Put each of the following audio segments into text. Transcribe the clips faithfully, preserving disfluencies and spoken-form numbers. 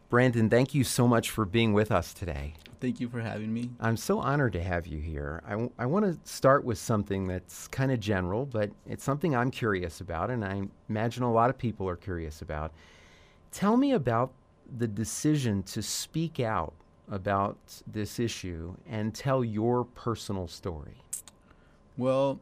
Brandon, thank you so much for being with us today. Thank you for having me. I'm so honored to have you here. I, w- I want to start with something that's kind of general, but it's something I'm curious about, and I imagine a lot of people are curious about. Tell me about the decision to speak out about this issue and tell your personal story. Well,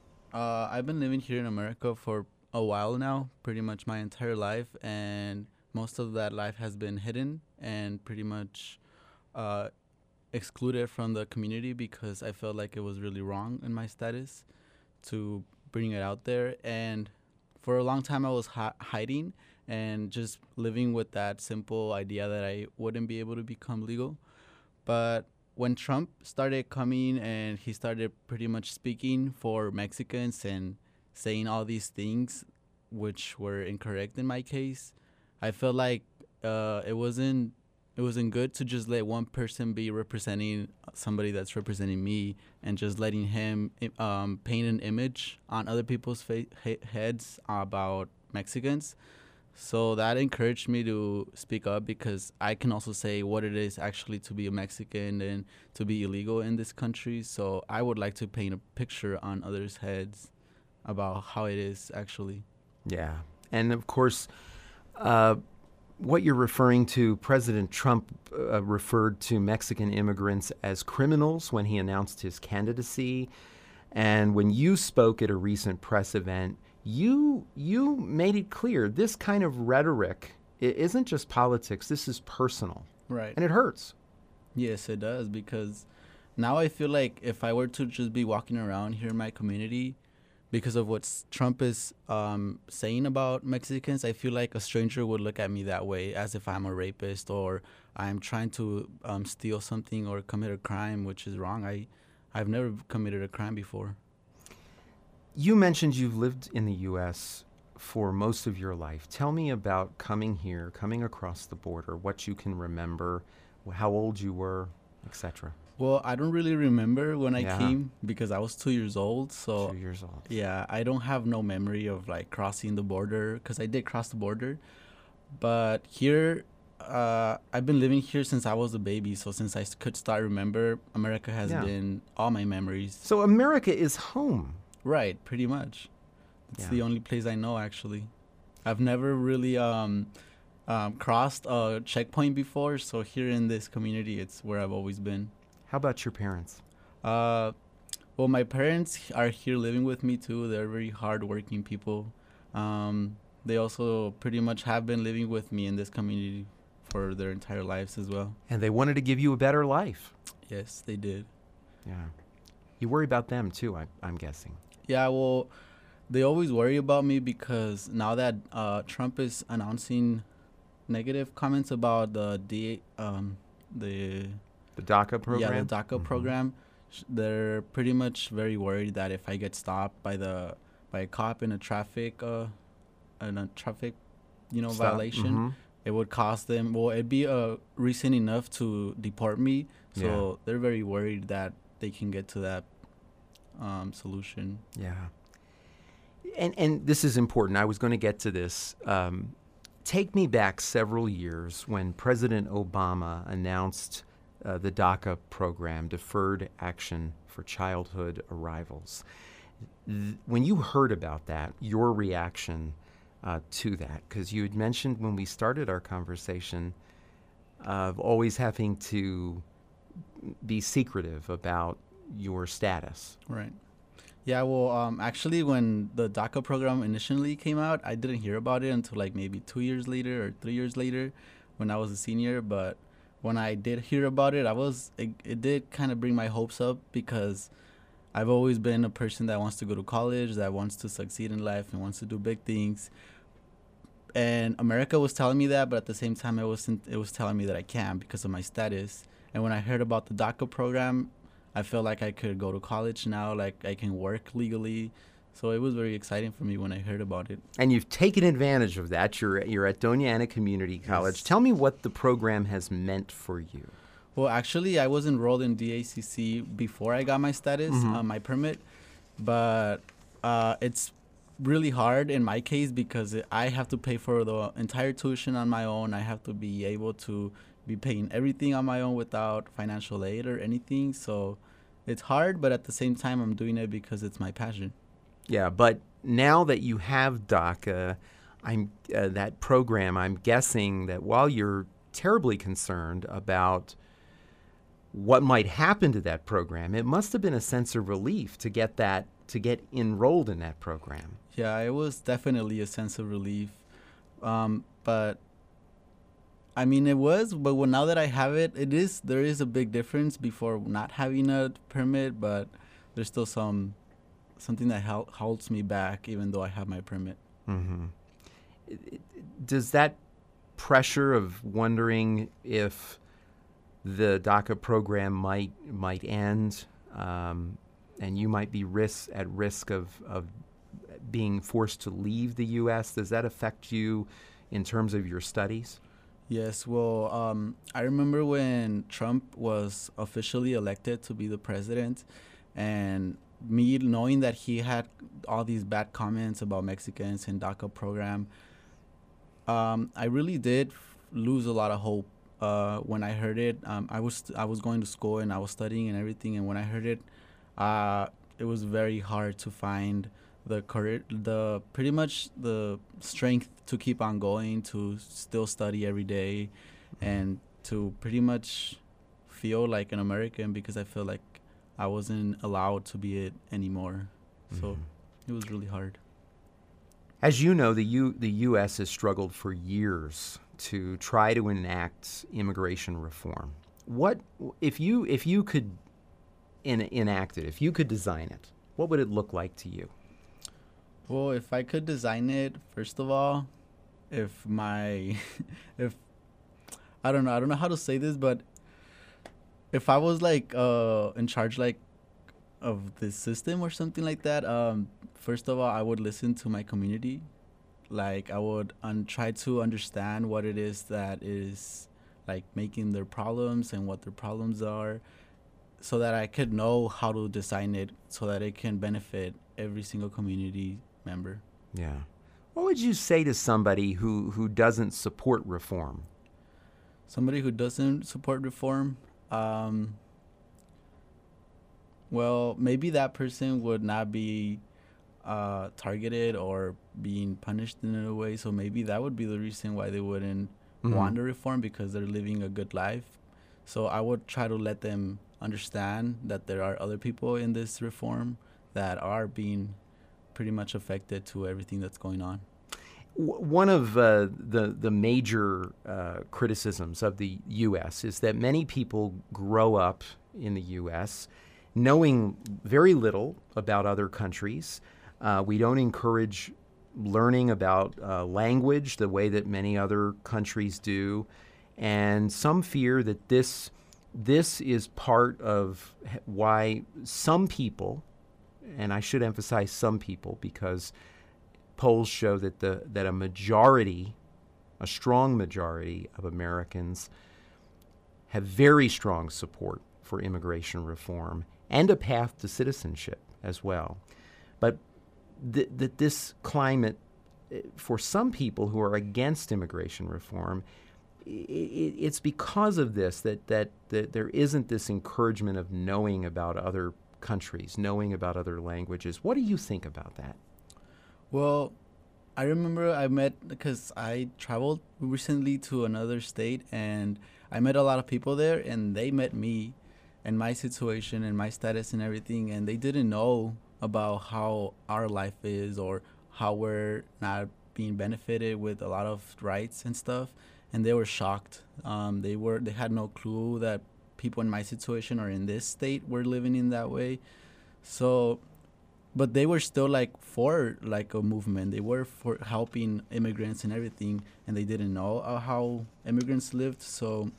uh, I've been living here in America for a while now, pretty much my entire life, and most of that life has been hidden and pretty much uh, excluded from the community because I felt like it was really wrong in my status to bring it out there. And for a long time, I was hi- hiding and just living with that simple idea that I wouldn't be able to become legal. But when Trump started coming and he started pretty much speaking for Mexicans and saying all these things which were incorrect in my case, I felt like uh, it wasn't it wasn't good to just let one person be representing somebody that's representing me and just letting him um, paint an image on other people's fa- he- heads about Mexicans. So that encouraged me to speak up because I can also say what it is actually to be a Mexican and to be illegal in this country. So I would like to paint a picture on others' heads about how it is actually. Yeah. And of course, uh, what you're referring to, President Trump uh, referred to Mexican immigrants as criminals when he announced his candidacy. And when you spoke at a recent press event, you you made it clear this kind of rhetoric it isn't just politics, this is personal. Right. And it hurts. Yes, it does, because now I feel like if I were to just be walking around here in my community because of what Trump is um, saying about Mexicans, I feel like a stranger would look at me that way, as if I'm a rapist or I'm trying to um, steal something or commit a crime, which is wrong. I, I've never committed a crime before. You mentioned you've lived in the U S for most of your life. Tell me about coming here, coming across the border, what you can remember, how old you were, et cetera. Well, I don't really remember when I Yeah. came because I was two years old. So Two years old. yeah, I don't have no memory of like crossing the border because I did cross the border. But here, uh, I've been living here since I was a baby. So since I s- could start remember, America has Yeah. been all my memories. So America is home. Right, pretty much. It's Yeah. the only place I know actually. I've never really um, um, crossed a checkpoint before. So here in this community, it's where I've always been. How about your parents? Uh, well, my parents are here living with me too. They're very hardworking people. Um, they also pretty much have been living with me in this community for their entire lives as well. And they wanted to give you a better life. Yes, they did. Yeah. You worry about them too, I, I'm guessing. Yeah, well, they always worry about me because now that uh, Trump is announcing negative comments about the D, um, the The DACA program? Yeah, the DACA Mhm. program. sh- They're pretty much very worried that if I get stopped by the by a cop in a traffic uh in a traffic, you know, Stop. violation, Mhm. it would cost them. Well, it'd be a reason enough to deport me. So Yeah. they're very worried that they can get to that um, solution. Yeah. And and this is important. I was going to get to this. Um, take me back several years when President Obama announced uh, the DACA program, Deferred Action for Childhood Arrivals. Th- when you heard about that, your reaction uh, to that, because you had mentioned when we started our conversation of always having to be secretive about your status. Right. Yeah, well, um, actually, when the DACA program initially came out, I didn't hear about it until like maybe two years later or three years later when I was a senior. But when I did hear about it, I was it, it did kind of bring my hopes up because I've always been a person that wants to go to college, that wants to succeed in life and wants to do big things. And America was telling me that, but at the same time, it wasn't. It was telling me that I can't because of my status. And when I heard about the DACA program, I felt like I could go to college now, like I can work legally. So it was very exciting for me when I heard about it. And you've taken advantage of that. You're you're at Doña Ana Community College. Yes. Tell me what the program has meant for you. Well, actually, I was enrolled in D A C C before I got my status, Mhm. uh, my permit, but uh, it's really hard in my case because it, I have to pay for the entire tuition on my own. I have to be able to be paying everything on my own without financial aid or anything. So it's hard, but at the same time, I'm doing it because it's my passion. Yeah, but now that you have DACA, I'm uh, that program, I'm guessing that while you're terribly concerned about what might happen to that program, it must have been a sense of relief to get that to get enrolled in that program. Yeah, it was definitely a sense of relief. Um, but I mean, it was, but well, now that I have it, it is, there is a big difference before not having a permit, but there's still some, something that hel- holds me back even though I have my permit. Mm-hmm. Does that pressure of wondering if the DACA program might might end, um, and you might be risk, at risk of, of being forced to leave the U S, does that affect you in terms of your studies? Yes, well, um, I remember when Trump was officially elected to be the president, and me knowing that he had all these bad comments about Mexicans and DACA program, um, I really did f- lose a lot of hope. Uh, when I heard it, um, I was I was going to school and I was studying and everything, and when I heard it, uh, it was very hard to find the courage, the pretty much the strength to keep on going, to still study every day, and to pretty much feel like an American because I feel like I wasn't allowed to be it anymore. So Mhm. it was really hard. As you know, the U, the U S has struggled for years to try to enact immigration reform. What if you if you could in, enact it? If you could design it, what would it look like to you? Well, if I could design it, first of all, if my, if, I don't know, I don't know how to say this, but if I was like uh in charge like of this system or something like that, um, first of all, I would listen to my community. Like I would un- try to understand what it is that is like making their problems and what their problems are, so that I could know how to design it so that it can benefit every single community member. Yeah. What would you say to somebody who, who doesn't support reform? Somebody who doesn't support reform, um, well, maybe that person would not be uh, targeted or being punished in a way. So maybe that would be the reason why they wouldn't Mhm. want to reform, because they're living a good life. So I would try to let them understand that there are other people in this reform that are being pretty much affected to everything that's going on. W- One of uh, the the major uh, criticisms of the U S is that many people grow up in the U S knowing very little about other countries. Uh, we don't encourage learning about uh, language the way that many other countries do, and some fear that this this is part of h- why some people, and I should emphasize some people because polls show that the that a majority, a strong majority of Americans have very strong support for immigration reform and a path to citizenship as well. But th- that this climate, eh, for some people who are against immigration reform, i- i- it's because of this that, that that there isn't this encouragement of knowing about other countries, knowing about other languages. What do you think about that? Well, I remember I met, because I traveled recently to another state, and I met a lot of people there, and they met me and my situation and my status and everything, and they didn't know about how our life is or how we're not being benefited with a lot of rights and stuff, and they were shocked. Um, they were they had no clue that people in my situation or in this state were living in that way. So, but they were still like for like a movement. They were for helping immigrants and everything, and they didn't know uh, how immigrants lived. So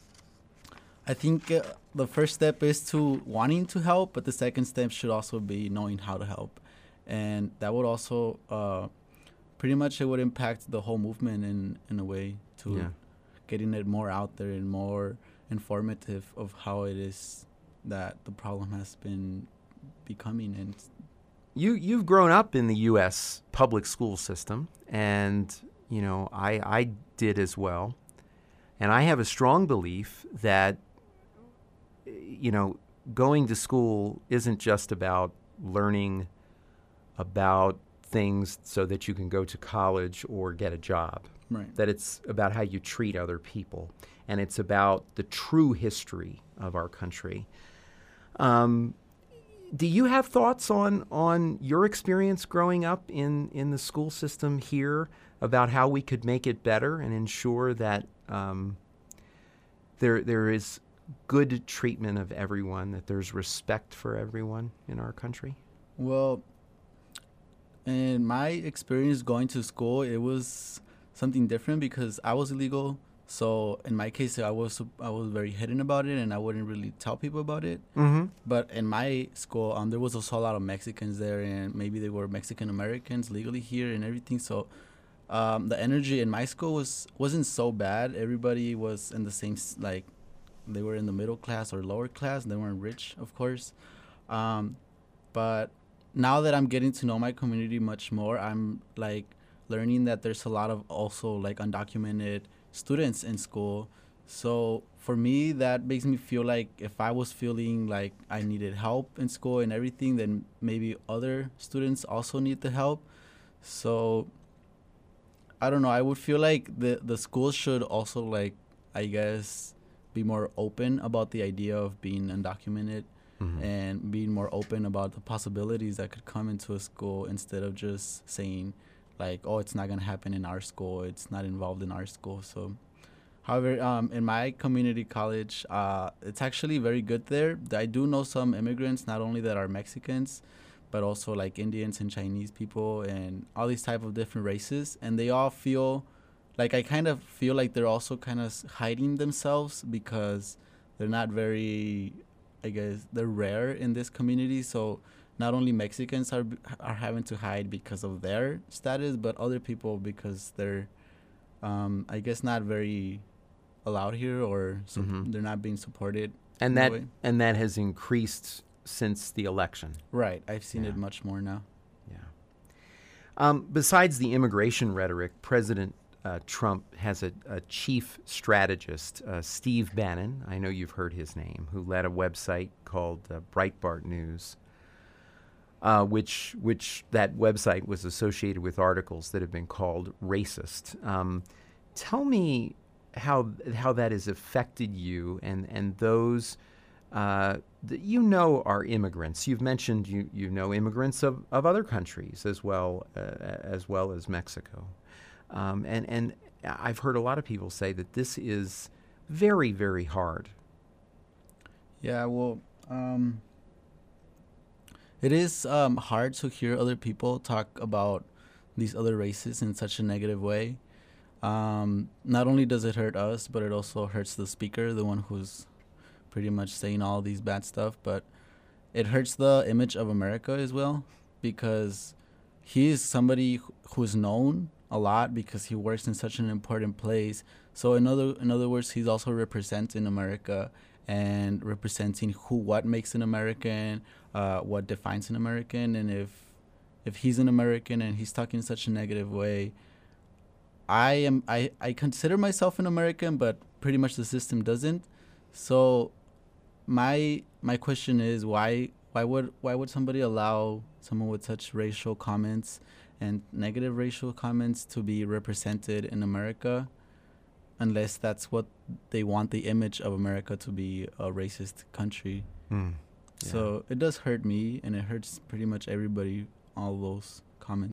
I think uh, the first step is to wanting to help, but the second step should also be knowing how to help, and that would also uh, pretty much it would impact the whole movement in in a way to Yeah. getting it more out there and more informative of how it is that the problem has been becoming. And you you've grown up in the U S public school system, and you know I I did as well, and I have a strong belief that you know going to school isn't just about learning about things so that you can go to college or get a job. Right. That it's about how you treat other people, and it's about the true history of our country. Um, do you have thoughts on on your experience growing up in, in the school system here about how we could make it better and ensure that um, there there is good treatment of everyone, that there's respect for everyone in our country? Well, in my experience going to school, it was something different because I was illegal. So in my case, I was I was very hidden about it, and I wouldn't really tell people about it. Mm-hmm. But in my school, um, there was also a lot of Mexicans there, and maybe they were Mexican Americans legally here and everything. So um, the energy in my school was wasn't so bad. Everybody was in the same s- like they were in the middle class or lower class. They weren't rich, of course. Um, but now that I'm getting to know my community much more, I'm like learning that there's a lot of also like undocumented students in school. So for me, that makes me feel like if I was feeling like I needed help in school and everything, then maybe other students also need the help. So I don't know. I would feel like the the school should also like, I guess, be more open about the idea of being undocumented, Mm-hmm. and being more open about the possibilities that could come into a school instead of just saying like, oh, it's not going to happen in our school, it's not involved in our school. So however, um, in my community college, uh, it's actually very good there. I do know some immigrants, not only that are Mexicans, but also like Indians and Chinese people and all these type of different races, and they all feel like, I kind of feel like they're also kind of hiding themselves because they're not very, I guess, they're rare in this community. So not only Mexicans are are having to hide because of their status, but other people because they're, um, I guess, not very allowed here, or so Mhm. they're not being supported. And in a that way. and that has increased since the election. Right. I've seen Yeah. it much more now. Yeah. Um, besides the immigration rhetoric, President uh, Trump has a, a chief strategist, uh, Steve Bannon. I know you've heard his name, who led a website called uh, Breitbart News, uh, which which that website was associated with articles that have been called racist. Um, tell me how how that has affected you and and those uh, that you know are immigrants. You've mentioned you you know immigrants of, of other countries as well uh, as well as Mexico, um, and and I've heard a lot of people say that this is very very hard. Yeah. Well, um, it is um, hard to hear other people talk about these other races in such a negative way. Um, not only does it hurt us, but it also hurts the speaker, the one who's pretty much saying all these bad stuff. But it hurts the image of America as well, because he is somebody wh- who's known a lot because he works in such an important place. So in other in other words, he's also representing America and representing who what makes an American, uh, what defines an American, and if if he's an American and he's talking in such a negative way, I am I, I consider myself an American, but pretty much the system doesn't. So my my question is, why why would why would somebody allow someone with such racial comments and negative racial comments to be represented in America, unless that's what they want the image of America to be, a racist country. Mm. So it does hurt me, and it hurts pretty much everybody, all those comments.